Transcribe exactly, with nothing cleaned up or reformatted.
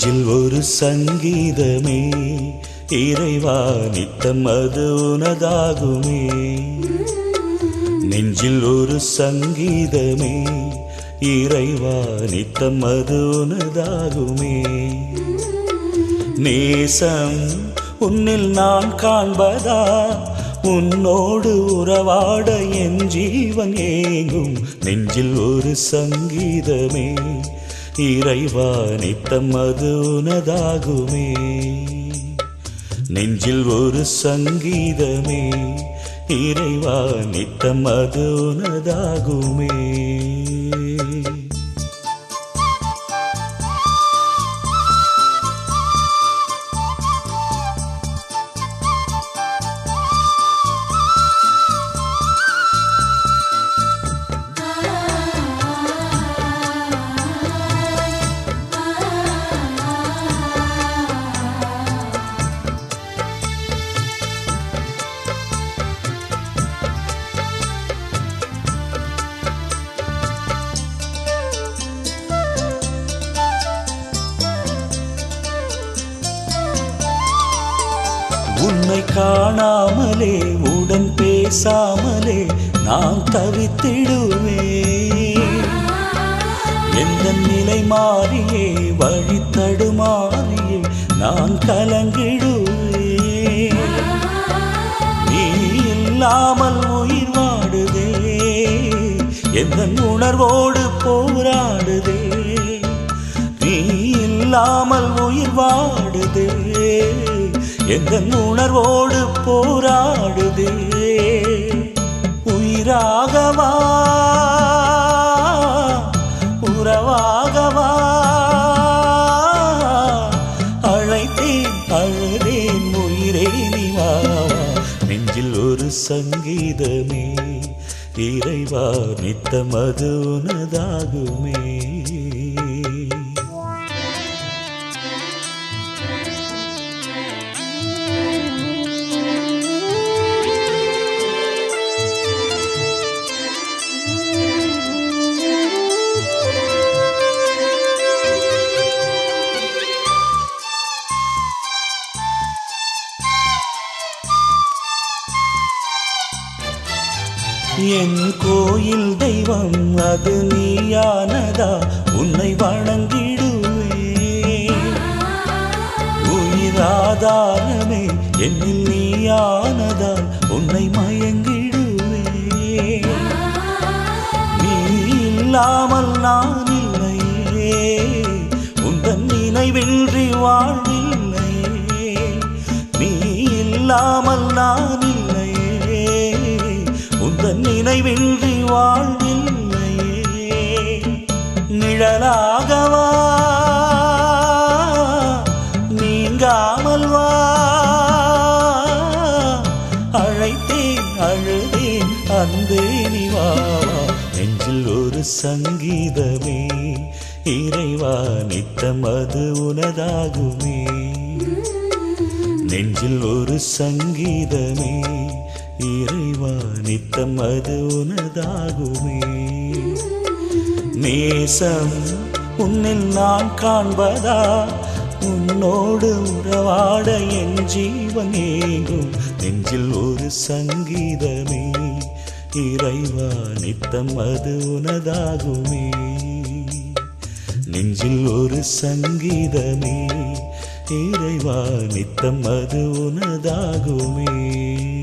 நெஞ்சில் ஒரு சங்கீதமே இறைவா நித்தம் அது உனதாகுமே. நெஞ்சில் ஒரு சங்கீதமே இறைவா நித்தம் அது உனதாகுமே. நேசம் உன்னில் நான் காண்பதா, உன்னோடு உறவாட என் ஜீவன் ஏங்கும். நெஞ்சில் ஒரு சங்கீதமே இறைவா நித்தம் அது உனதாகுமே. நெஞ்சில் ஒரு சங்கீதமே இறைவா நித்தம் அது உனதாகுமே. உன்னை காணாமலே உடன் பேசாமலே நான் தவித்திடுவேன். எந்த நிலை மாறியே வழி தடுமாறியே நான் கலங்கிடுவேன். நீ இல்லாமல் உயிர் வாடுதே, எந்த உணர்வோடு போராடுதே. நீ இல்லாமல் உயிர் வாடுதே, எந்த உணர்வோடு போராடுதே. உயிராகவா உறவாகவா அழைத்தேன் அழுதேன் உயிரே நீ வா. நெஞ்சில் ஒரு சங்கீதமே இறைவா நித்தம் அது உனதாகுமே. என் கோயில் தெய்வம் அது நீயானதா, உன்னை வணங்கிடுவேன். உயிராதாரமே என்னில் நீயானதா, உன்னை மயங்கிடுவேன். நீ இல்லாமல் நான் இல்லையே, உந்தன் நினைவின்றி வாழ்வில்லையே. நீ இல்லாமல் நான் உந்தன் நினைவின்றி வாழ்வில்லையே. நிழலாகவா நீங்காமல் வா, அழைத்தேன் அழுதேன் அன்பே நீ வா. நெஞ்சில் ஒரு சங்கீதமே இறைவா நித்தம் அது உனதாகுமே. நெஞ்சில் ஒரு சங்கீதமே இறைவா நித்தம் அது உனதாகுமே. நேசம் உன்னில் நான் காண்பதா, உன்னோடு உறவாட என் ஜீவன் ஏங்கும். நெஞ்சில் ஒரு சங்கீதமே இறைவா நித்தம் அது உனதாகுமே. நெஞ்சில் ஒரு சங்கீதமே இறைவா நித்தம் அது உனதாகுமே.